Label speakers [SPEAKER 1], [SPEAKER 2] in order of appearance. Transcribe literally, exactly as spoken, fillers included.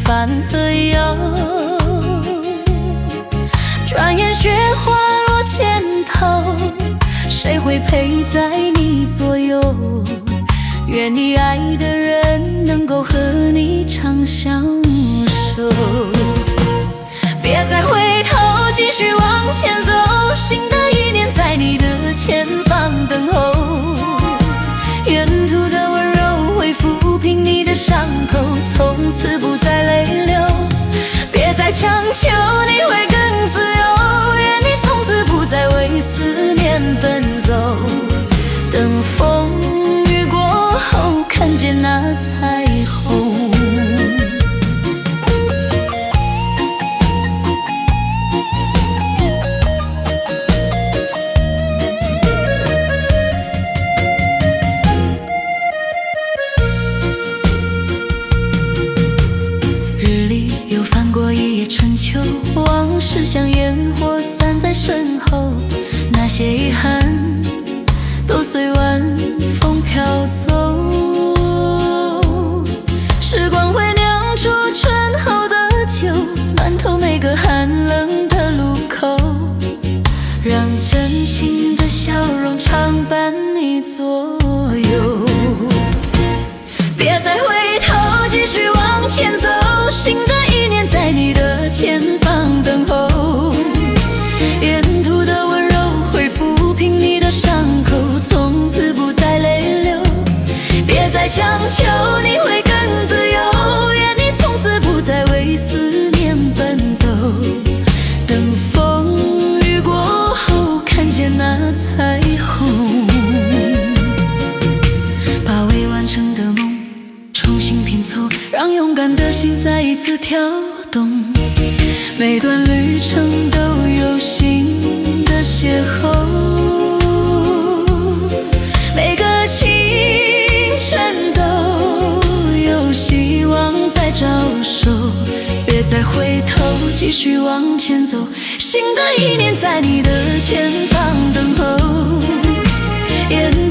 [SPEAKER 1] 烦和忧。转眼雪花落肩头，谁会陪在你左右？愿你爱的人能够和你长相守。别再回头，继续往前走，新的一年在你的前方等候。沿途的温柔会抚平你的伤口，从此不再泪流。别再强求，你会更自由，愿你从此不再为思念奔走。等风雨过后，看见那彩虹。往事像烟火散在身后，那些遗憾都随晚风飘走。时光会酿出醇厚的酒，暖透每个寒冷的路口，让真心的笑容常伴你左右。别再回头，继续往前走，新的一年在你的前方等候。沿途的温柔会抚平你的伤口，从此不再泪流。别再强求，你会更自由，愿你从此不再为思念奔走。等风雨过后，看见那彩虹，把未完成的梦重新拼凑，让勇敢的心再一次跳动。每段旅程都有新的邂逅，每个清晨都有希望在招手。别再回头，继续往前走，新的一年在你的前方等候。